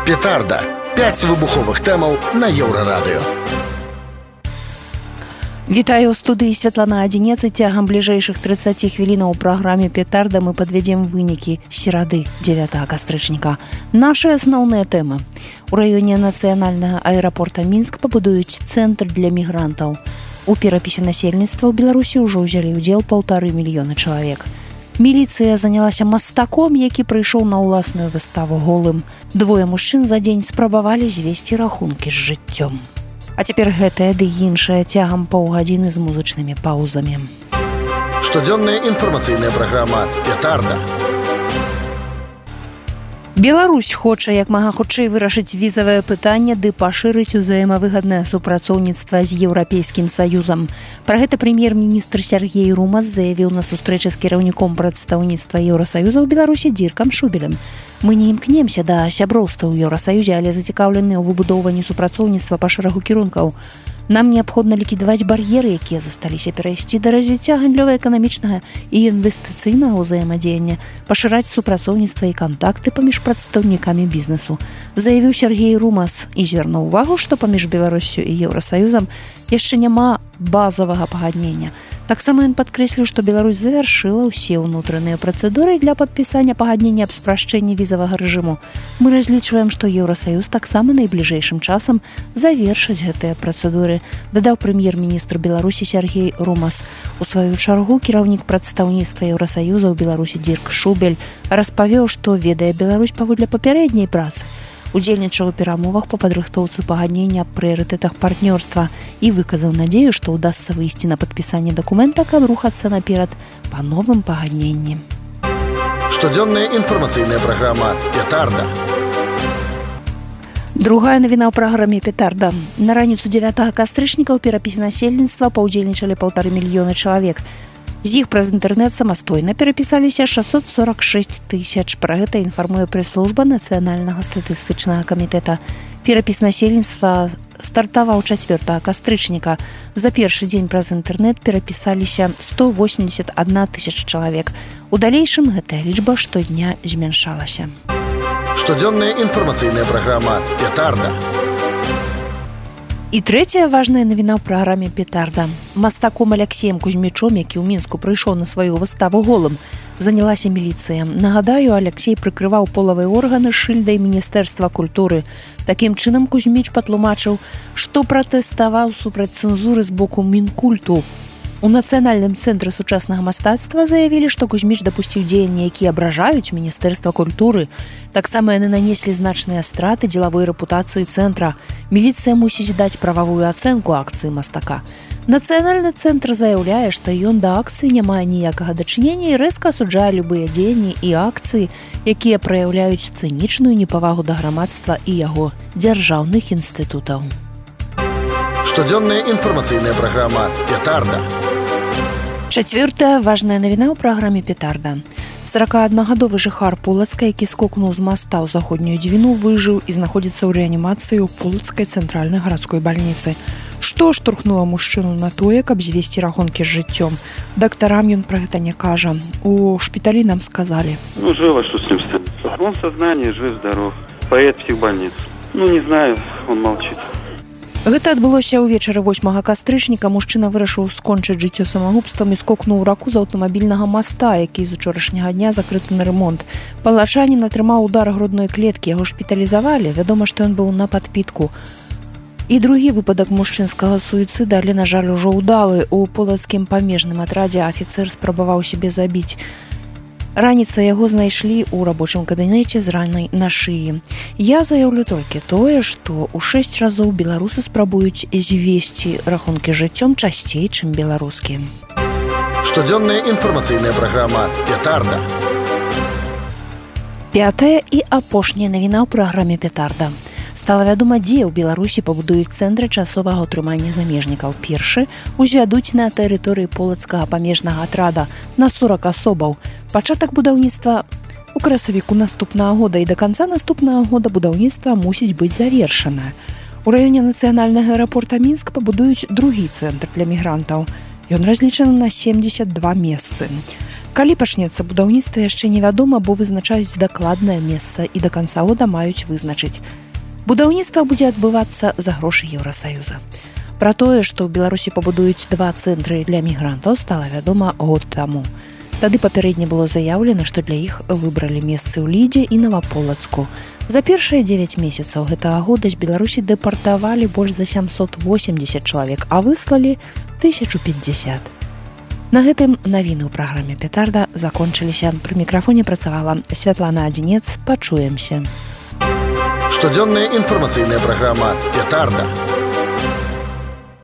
Петарда. 5 выбуховых тэмаў на Еўрарадыё. Вітаю ў студыі Святлана Адзінец, і цягам бліжэйшых 30 хвілінаў у праграме «Петарда» мы падвядзем вынікі серады 9 кастрычніка. Нашы асноўныя тэмы. У раёне нацыянальнага аэрапорта Мінск пабудуюць цэнтр для мігрантаў. У перапісе насельніцтва ў Беларусі ўжо ўзялі ўдзел 1,5 мільёна чалавек. Міліцыя занялася мастаком, які прыйшоў на ўласную выставу голым. 2 мужчын за дзень спрабавалі звесці рахункі з жыццём. А цяпер гэтае ды іншае цягам паўгадзіны з музычнымі паўзамі. Штодзённая інфармацыйная праграма «Петарда». Беларусь хоча як мага хутчэй вырашыць візавае пытанне ды пашырыць узаемавыгаднае супрацоўніцтва з Еўрапейскім Саюзам. Пра гэта прэм'ер-міністр Сергей Румас заявіў на сустрэчы з кіраўніком прадстаўніцтва Еўрасаюза ў Беларусі Діркам Шубелем. Мы не імкнемся да сяброўства ў Еўрасаюзе, але зацікаўленыя ў выбудоўванні супрацоўніцтва па шэрагу кірункаў. Нам неабходна ліквідаваць бар'еры, якія засталіся, перайсці да развіцця гандлёва-эканамічнага і інвестыцыйнага ўзаемадзеяння, пашыраць супрацоўніцтва і кантакты паміж прадстаўнікамі бізнесу, заявіў Сергей Румас і звярнуў увагу, што паміж Беларуссю і Еўрасаюзам яшчэ няма базавага пагаднення. Таксама ён падкрэсліў, што Беларусь завяршыла ўсе ўнутраныя працэдуры для падпісання пагаднення аб спрашчэнні візавага рэжыму. Мы разлічваем, што Еўрасаюз таксама найбліжэйшым часам завершыць гэтыя працэдуры, дадаў прэм'ер-міністр Беларусі Сергей Румас. У сваю чаргу кіраўнік прадстаўніцтва Еўрасаюза ў Беларусі Дірк Шубель распавёў, што ведае Беларусь паводле папярэдняй працы. Удзельнічаў у перамовах па падрыхтоўцы пагаднення аб прыярытэтах партнёрства і выказаў надзею, што ўдасца выйсці на падпісанне дакумента, каб рухацца наперад па новым пагадненні. Штодзённая інфармацыйная праграма «Петарда». Другая навіна ў праграме «Петарда». На раніцу 9 кастрычніка ў перапісе насельніцтва паўдзельнічалі 1,5 мільёна чалавек. З іх праз інтэрнэт самастойна перапісаліся 646 тысяч. Пра гэта інфармуе прэс-служба Нацыянальнага статыстычнага камітэта. Перапіс насельніцтва стартаваў 4 кастрычніка. За першы дзень праз інтэрнэт перапісаліся 181 тысяч чалавек. У далейшым гэтая лічба штодня змяншалася. Штодзённая інфармацыйная праграма «Петарда». І трэцяя важная навіна ў праграме «Петарда». Мастаком Аляксеем Кузьмічом, які ў Мінску прыйшоў на сваю выставу голым, занялася міліцыя. Нагадаю, Аляксей прыкрываў полавыя органы шыльдай Міністэрства культуры. Такім чынам Кузьміч патлумачыў, што пратэставаў супраць цэнзуры з боку Мінкульту. У Нацыянальным цэнтры сучаснага мастацтва заявілі, што Кузьміч дапусціў дзеянні, якія абражаюць Міністэрства культуры. Таксама яны нанеслі значныя страты дзелавой рэпутацыі цэнтра. Міліцыя мусіць даць прававую ацэнку акцыі мастака. Нацыянальны цэнтр заяўляе, што ён да акцыі не мае ніякага дачынення і рэзка асуджае любыя дзеянні і акцыі, якія праяўляюць цынічную непавагу да грамадства і яго дзяржаўных інстытутаў. Штодзённая інфармацыйная праграма «Петарда». Чацвёртая важная навіна ў праграме «Петарда». 41-гадовы жыхар Полацка, які скокнуў з маста ў заходнюю Двіну, выжыў і знаходзіцца ў рэанімацыі ў Полацкай цэнтральнай гарадской бальніцы. Што штурхнула мужчыну на тое, каб звесці рахункі з жыццём? Дактарам ён пра гэта не кажа. У шпіталі нам сказалі. Живо, что с ним станется. Он в сознании, жив-здоров. Поедет в психбольницу. Не знаю, он молчит. Гэта адбылося ўвечары 8 кастрычніка. Мужчына вырашыў скончыць жыццё самагубствам і скокнуў у раку з аўтамабільнага моста, які з учорашняга дня закрыты на ремонт. Палачанін атрымаў удар грудной клеткі, яго шпіталізавалі. Вядома, што ён быў на падпітку. І другі выпадак мужчынскага суіцыда, але, на жаль, ужо ўдалы. У полацкім памежным атрадзе афіцэр спрабаваў сябе забіць. Раніца яго знайшлі ў рабочым кабінеце з ранай на шыі. Я заяўлю толькі тое, што ў 6 разоў беларусы спрабуюць звесці рахункі жыццём часцей, чым беларускі. Штодзённая інфармацыйная праграма «Петарда». Пятая і апошняя навіна ў праграме «Петарда». Стала вядома, дзе ў Беларусі пабудуюць цэнтры часовага ўтрымання замежнікаў. Першы узвядуць на тэрыторыі полацкага памежнага атрада на 40 асобаў. Пачатак будаўніцтва у красавіку наступнага года, і да канца наступнага года будаўніцтва мусіць быць завершанае. У раёне нацыянальнага аэрапорта Мінск пабудуюць другі цэнтр для мігрантаў. Ён разлічаны на 72 месцы. Калі пачнецца будаўніцтва, яшчэ невядома, бо вызначаюць дакладнае месца і да канца года маюць вызначыць. Будаўніцтва будзе адбывацца за грошы Еўрасаюза. Пра тое, што ў Беларусі пабудуюць 2 цэнтры для мігрантаў, стала вядома год таму. Тады папярэдне было заяўлена, што для іх выбралі месцы ў Лідзе і Новаполацку. За першыя 9 месяцаў гэтага года з Беларусі дэпартавалі больш за 780 чалавек, а выслалі 1050. На гэтым навіны ў праграме «Петарда» закончыліся. Пры мікрафоне працавала Святлана Адзінец. Пачуемся. Штодзённая інфармацыйная праграма «Петарда».